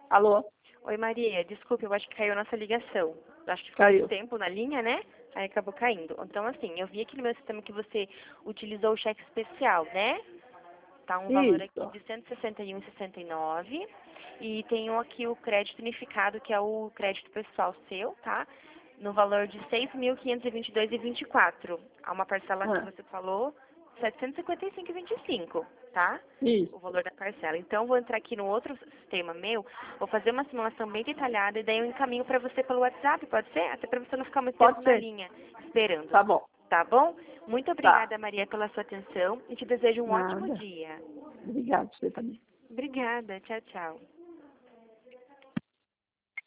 Alô? Oi, Maria. Desculpe, eu acho que caiu a nossa ligação. Eu acho que ficou Caiu. muito tempo na linha, né? Aí acabou caindo. Então, assim, eu vi aqui no meu sistema que você utilizou o cheque especial, né? Tá um valor aqui Isso. de 161,69. E tenho aqui o crédito unificado, que é o crédito pessoal seu, tá? No valor de 6.522,24. Há uma parcela que Ah, você falou, 755,25, tá? O isso. valor da parcela. Então, vou entrar aqui no outro sistema meu, vou fazer uma simulação bem detalhada e daí eu encaminho para você pelo WhatsApp, pode ser? Até para você não ficar muito tempo Pode na ser. linha esperando. Tá bom. Tá bom? Muito Tá. obrigada, Maria, pela sua atenção e te desejo um ótimo Nada. dia. Obrigada, você também. Obrigada. Tchau, tchau.